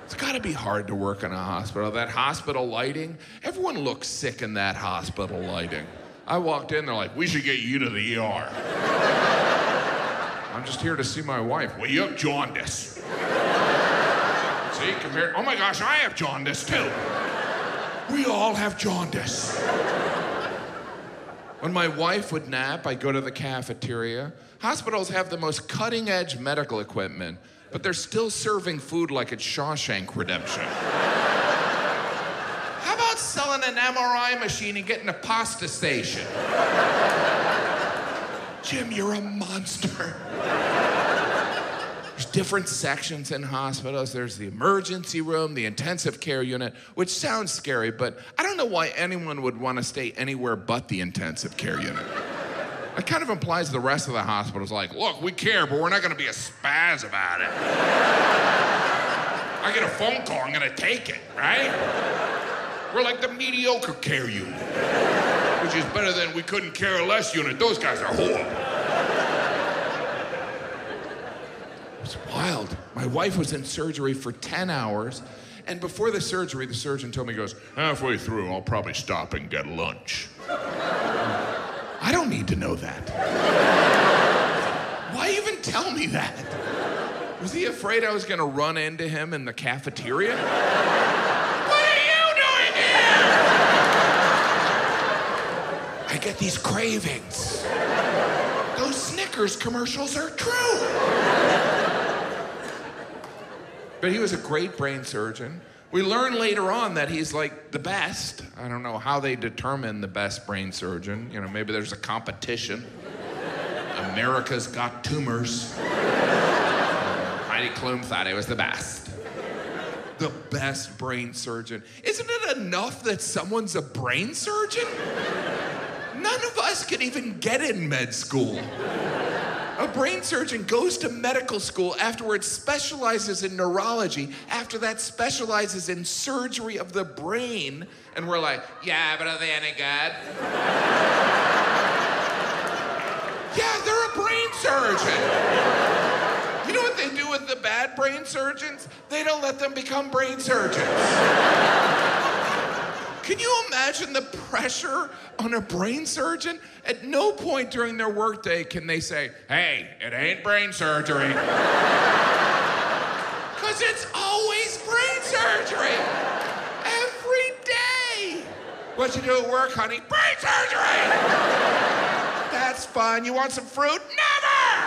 It's gotta be hard to work in a hospital. That hospital lighting, everyone looks sick in that hospital lighting. I walked in, they're like, we should get you to the ER. I'm just here to see my wife. Well, you have jaundice. See, oh my gosh, I have jaundice too. We all have jaundice. When my wife would nap, I'd go to the cafeteria. Hospitals have the most cutting-edge medical equipment, but they're still serving food like it's Shawshank Redemption. How about selling an MRI machine and getting a pasta station? Jim, you're a monster. There's different sections in hospitals. There's the emergency room, the intensive care unit, which sounds scary, but I don't know why anyone would want to stay anywhere but the intensive care unit. It kind of implies the rest of the hospital's like, look, we care, but we're not going to be a spaz about it. I get a phone call, I'm going to take it, right? We're like the mediocre care unit, which is better than we couldn't care less unit. Those guys are horrible. It's wild. My wife was in surgery for 10 hours, and before the surgery, the surgeon told me, he goes, halfway through, I'll probably stop and get lunch. I don't need to know that. Why even tell me that? Was he afraid I was gonna run into him in the cafeteria? What are you doing here? I get these cravings. Those Snickers commercials are true. But he was a great brain surgeon. We learn later on that he's like the best. I don't know how they determine the best brain surgeon. You know, maybe there's a competition. America's Got Tumors. Heidi Klum thought he was the best. The best brain surgeon. Isn't it enough that someone's a brain surgeon? None of us can even get in med school. A brain surgeon goes to medical school, afterwards specializes in neurology, after that specializes in surgery of the brain, and we're like, yeah, but are they any good? Yeah, they're a brain surgeon. You know what they do with the bad brain surgeons? They don't let them become brain surgeons. Can you imagine the pressure on a brain surgeon? At no point during their workday can they say, hey, it ain't brain surgery. Because it's always brain surgery. Every day. What you do at work, honey? Brain surgery. That's fun. You want some fruit? Never!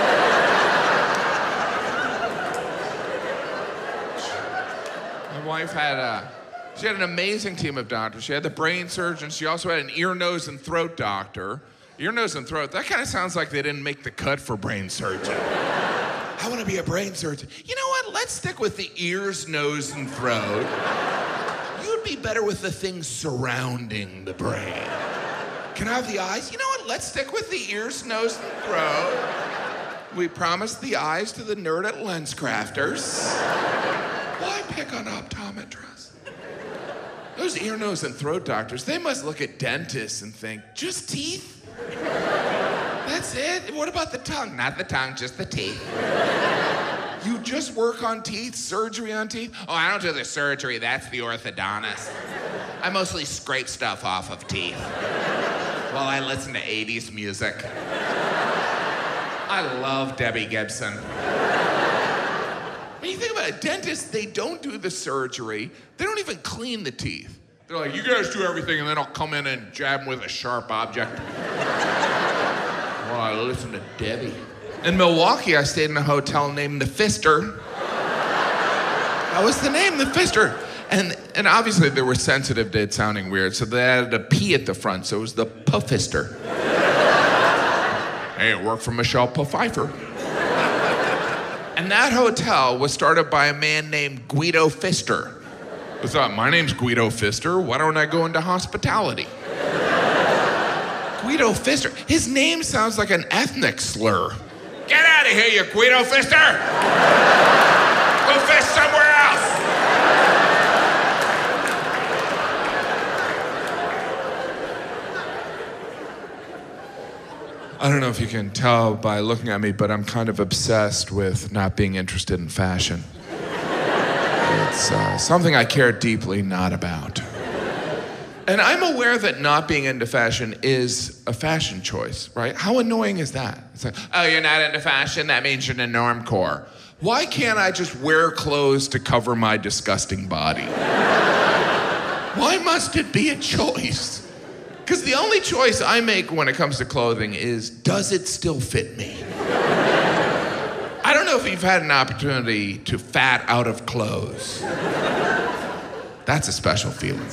My wife had she had an amazing team of doctors. She had the brain surgeon. She also had an ear, nose, and throat doctor. Ear, nose, and throat, that kind of sounds like they didn't make the cut for brain surgeon. I want to be a brain surgeon. You know what? Let's stick with the ears, nose, and throat. You'd be better with the things surrounding the brain. Can I have the eyes? You know what? Let's stick with the ears, nose, and throat. We promised the eyes to the nerd at LensCrafters. Why pick on optometrists? Those ear, nose, and throat doctors, they must look at dentists and think, just teeth? That's it? What about the tongue? Not the tongue, just the teeth. You just work on teeth, surgery on teeth? Oh, I don't do the surgery, that's the orthodontist. I mostly scrape stuff off of teeth while I listen to 80s music. I love Debbie Gibson. When you think about it, dentists, they don't do the surgery. They don't even clean the teeth. They're like, you guys do everything, and then I'll come in and jab them with a sharp object. Well, I listen to Debbie. In Milwaukee, I stayed in a hotel named The Fister. That was the name, The Fister. And obviously, they were sensitive to it sounding weird, so they added a P at the front, so it was the Puffister. Hey, it worked for Michelle Pfeiffer. And that hotel was started by a man named Guido Pfister. I thought, my name's Guido Pfister, why don't I go into hospitality? Guido Pfister. His name sounds like an ethnic slur. Get out of here, you Guido Pfister! Go fish somewhere else! I don't know if you can tell by looking at me, but I'm kind of obsessed with not being interested in fashion. It's something I care deeply not about. And I'm aware that not being into fashion is a fashion choice, right? How annoying is that? It's like, oh, you're not into fashion? That means you're in the normcore. Why can't I just wear clothes to cover my disgusting body? Why must it be a choice? Because the only choice I make when it comes to clothing is, does it still fit me? I don't know if you've had an opportunity to fat out of clothes. That's a special feeling.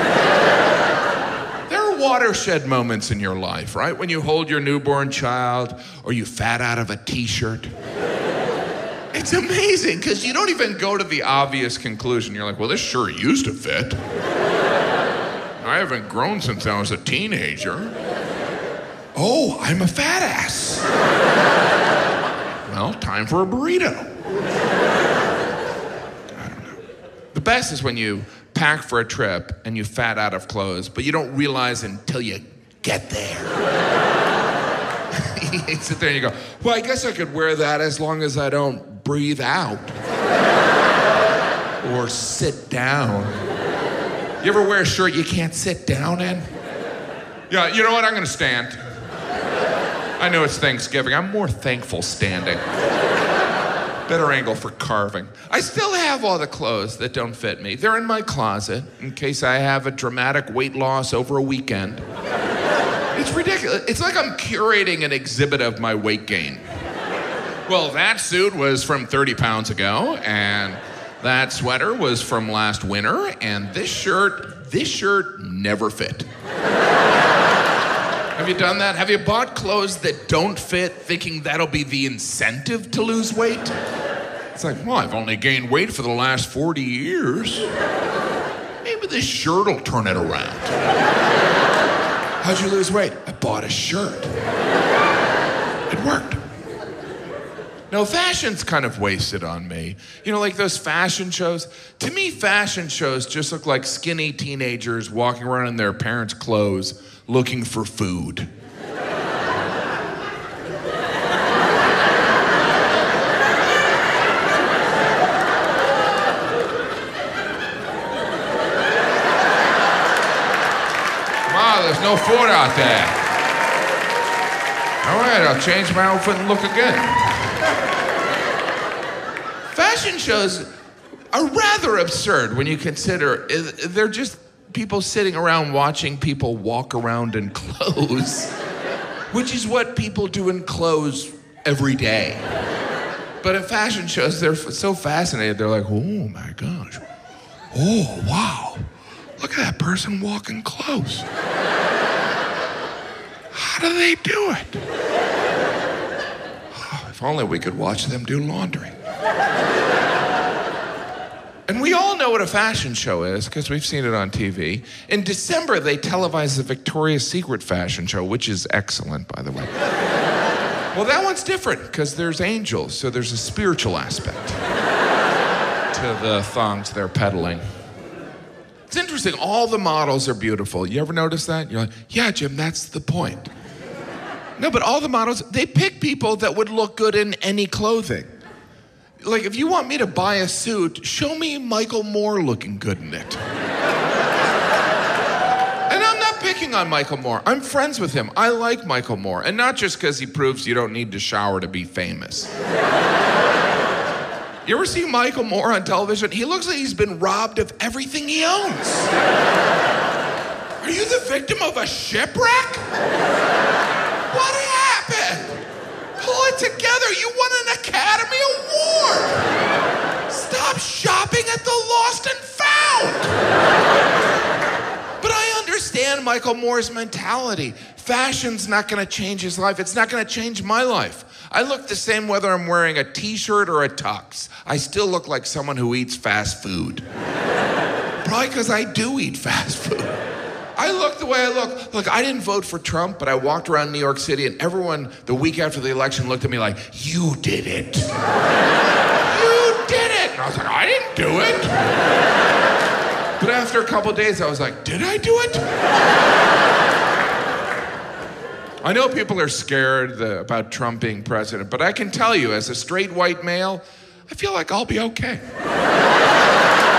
There are watershed moments in your life, right? When you hold your newborn child or you fat out of a t-shirt. It's amazing because you don't even go to the obvious conclusion. You're like, well, this sure used to fit. I haven't grown since I was a teenager. Oh, I'm a fat ass. Well, time for a burrito. I don't know. The best is when you pack for a trip and you fat out of clothes, but you don't realize until you get there. You sit there and you go, well, I guess I could wear that as long as I don't breathe out or sit down. You ever wear a shirt you can't sit down in? Yeah, you know what? I'm gonna stand. I know it's Thanksgiving. I'm more thankful standing. Better angle for carving. I still have all the clothes that don't fit me. They're in my closet in case I have a dramatic weight loss over a weekend. It's ridiculous. It's like I'm curating an exhibit of my weight gain. Well, that suit was from 30 pounds ago, and that sweater was from last winter, and this shirt never fit. Have you done that? Have you bought clothes that don't fit thinking that'll be the incentive to lose weight? It's like, well, I've only gained weight for the last 40 years. Maybe this shirt will turn it around. How'd you lose weight? I bought a shirt. It worked. No, fashion's kind of wasted on me. You know, like those fashion shows. To me, fashion shows just look like skinny teenagers walking around in their parents' clothes looking for food. Wow, there's no food out there. All right, I'll change my outfit and look again. Fashion shows are rather absurd when you consider they're just people sitting around watching people walk around in clothes, which is what people do in clothes every day. But at fashion shows, they're so fascinated. They're like, oh my gosh. Oh, wow. Look at that person walking close. How do they do it? Oh, if only we could watch them do laundry. And we all know what a fashion show is because we've seen it on TV. In December, they televised the Victoria's Secret fashion show, which is excellent, by the way. Well, that one's different because there's angels, so there's a spiritual aspect to the thongs they're peddling. It's interesting, all the models are beautiful. You ever notice that? You're like, yeah, Jim, that's the point. No, but all the models, they pick people that would look good in any clothing. Like, if you want me to buy a suit, show me Michael Moore looking good in it. And I'm not picking on Michael Moore. I'm friends with him. I like Michael Moore. And not just because he proves you don't need to shower to be famous. You ever see Michael Moore on television? He looks like he's been robbed of everything he owns. Are you the victim of a shipwreck? What happened? Pull it together. You won an Academy Award. Stop shopping at the Lost and Found. But I understand Michael Moore's mentality. Fashion's not going to change his life. It's not going to change my life. I look the same whether I'm wearing a t-shirt or a tux. I still look like someone who eats fast food. Probably because I do eat fast food. I look the way I look. Look, I didn't vote for Trump, but I walked around New York City and everyone the week after the election looked at me like, you did it. You did it. And I was like, I didn't do it. But after a couple days, I was like, did I do it? I know people are scared about Trump being president, but I can tell you, as a straight white male, I feel like I'll be okay.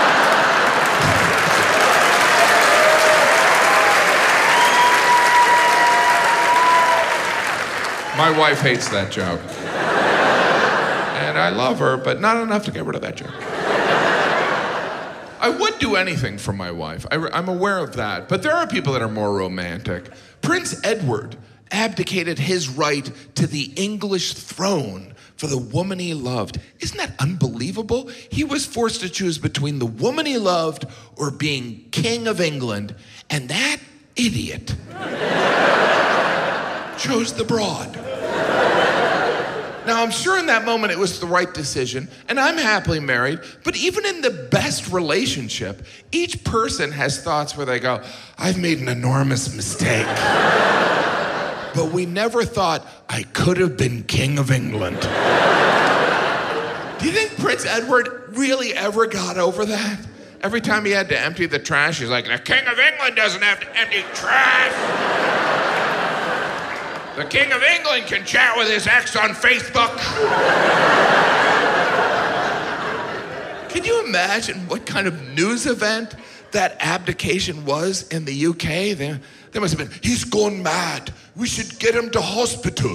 My wife hates that joke. And I love her, but not enough to get rid of that joke. I would do anything for my wife. I'm aware of that. But there are people that are more romantic. Prince Edward abdicated his right to the English throne for the woman he loved. Isn't that unbelievable? He was forced to choose between the woman he loved or being King of England. And that idiot chose the broad. Now, I'm sure in that moment it was the right decision, and I'm happily married, but even in the best relationship, each person has thoughts where they go, I've made an enormous mistake. But we never thought I could have been King of England. Do you think Prince Edward really ever got over that? Every time he had to empty the trash, he's like, the King of England doesn't have to empty trash. The King of England can chat with his ex on Facebook. Can you imagine what kind of news event that abdication was in the UK? They must have been, he's gone mad. We should get him to hospital.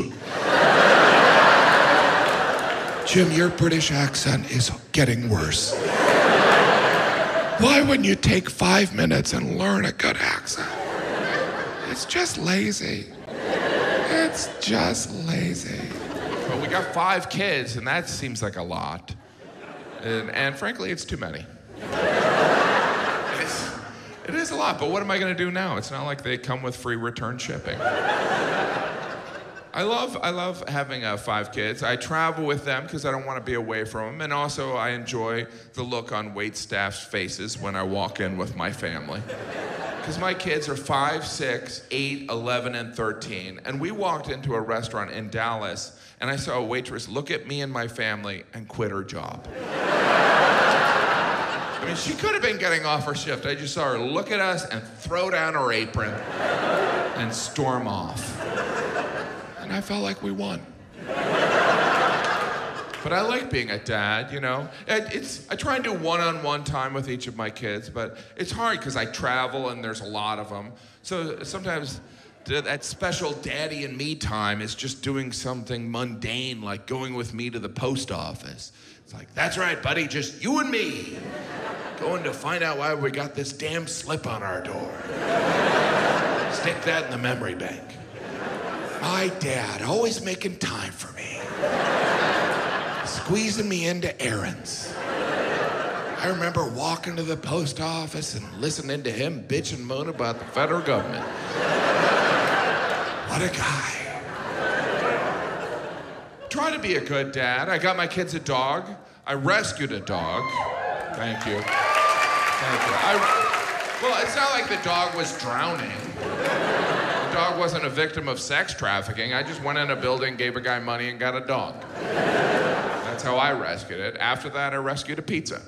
Jim, your British accent is getting worse. Why wouldn't you take 5 minutes and learn a good accent? It's just lazy. It's just lazy. Well, we got 5 kids, and that seems like a lot. And frankly, it's too many. It is a lot, but what am I going to do now? It's not like they come with free return shipping. I love having 5 kids. I travel with them because I don't want to be away from them, and also I enjoy the look on waitstaff's faces when I walk in with my family. Because my kids are 5, 6, 8, 11, and 13. And we walked into a restaurant in Dallas, and I saw a waitress look at me and my family and quit her job. I mean, she could have been getting off her shift. I just saw her look at us and throw down her apron and storm off. And I felt like we won. But I like being a dad, you know. I try and do one-on-one time with each of my kids, but it's hard because I travel and there's a lot of them. So sometimes that special daddy and me time is just doing something mundane, like going with me to the post office. It's like, that's right, buddy, just you and me. Going to find out why we got this damn slip on our door. Stick that in the memory bank. My dad, always making time for me. Squeezing me into errands. I remember walking to the post office and listening to him bitch and moan about the federal government. What a guy. Try to be a good dad. I got my kids a dog. I rescued a dog. Thank you. Thank you. Well, it's not like the dog was drowning. The dog wasn't a victim of sex trafficking. I just went in a building, gave a guy money, and got a dog. That's how I rescued it. After that, I rescued a pizza.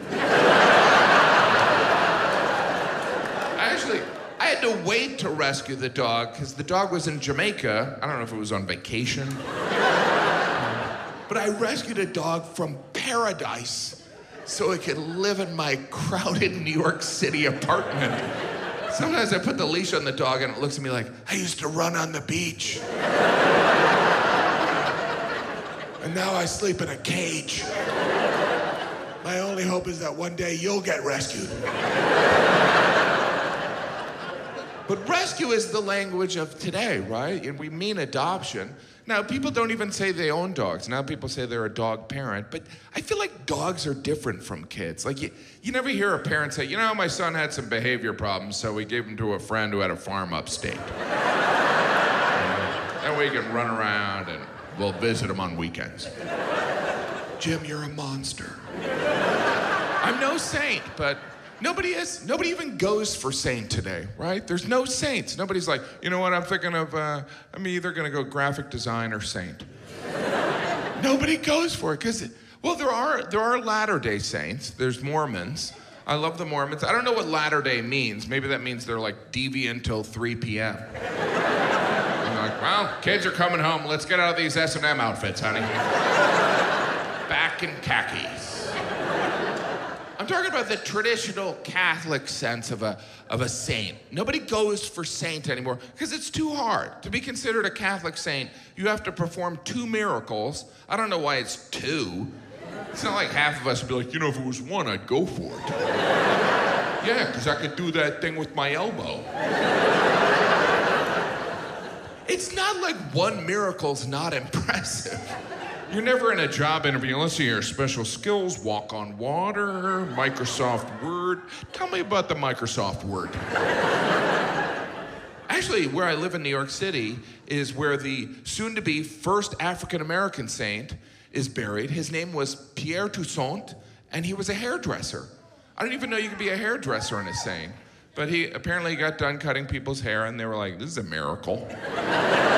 I had to wait to rescue the dog because the dog was in Jamaica. I don't know if it was on vacation. But I rescued a dog from paradise so it could live in my crowded New York City apartment. Sometimes I put the leash on the dog and it looks at me like, I used to run on the beach. And now I sleep in a cage. My only hope is that one day you'll get rescued. But rescue is the language of today, right? And we mean adoption. Now, people don't even say they own dogs. Now people say they're a dog parent. But I feel like dogs are different from kids. Like, you never hear a parent say, you know, my son had some behavior problems, so we gave him to a friend who had a farm upstate. That way he can run around and we'll visit him on weekends. Jim, you're a monster. I'm no saint, but nobody even goes for saint today, right? There's no saints. Nobody's like, you know what, I'm thinking of, I'm either gonna go graphic design or saint. Nobody goes for it, because, well, there are Latter-day Saints. There's Mormons. I love the Mormons. I don't know what Latter-day means. Maybe that means they're like deviant till 3 p.m. I'm like, well, kids are coming home. Let's get out of these S&M outfits, honey. Back in khakis. I'm talking about the traditional Catholic sense of a saint. Nobody goes for saint anymore because it's too hard. To be considered a Catholic saint, you have to perform 2 miracles. I don't know why it's 2. It's not like half of us would be like, if it was 1, I'd go for it. Yeah, because I could do that thing with my elbow. It's not like 1 miracle's not impressive. You're never in a job interview unless you're special skills, walk on water, Microsoft Word. Tell me about the Microsoft Word. Actually, where I live in New York City is where the soon-to-be first African-American saint is buried. His name was Pierre Toussaint, and he was a hairdresser. I didn't even know you could be a hairdresser and a saint. But he apparently got done cutting people's hair, and they were like, this is a miracle.